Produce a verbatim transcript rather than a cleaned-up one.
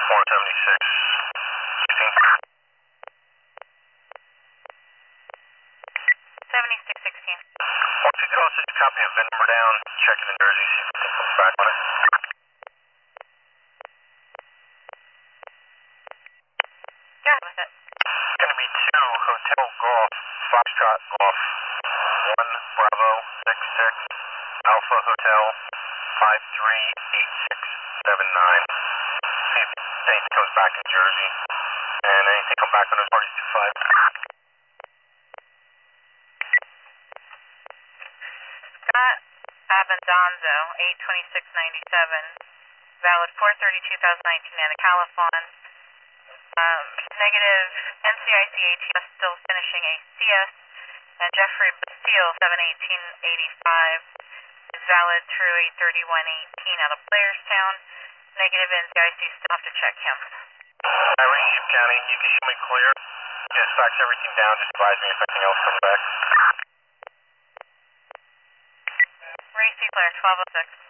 one seventy-six. seventy-six sixteen. Once you throw such a copy of V I N number down, check it in Jersey, see if it comes back with it. Go ahead with it. It's going to be two Hotel Golf, Foxtrot Golf, one Bravo six six, Alpha Hotel, five three eight six seven nine. See if anything comes back in Jersey, and anything come back on those parties two five. Scott Abendonzo, eight twenty-six ninety-seven, valid four thirty-two nineteen Anna Califon. Um, negative N C I C A T S still finishing a C S, and Jeffrey Bastille, seven eighteen eighty-five, is valid through eight thirty-one eighteen out of Blairstown. Negative N C I C, still have to check him. Irene, Ship County, you can show me clear. Just fax everything down, just advise me if anything else comes back. Ray Seaflare, twelve oh six.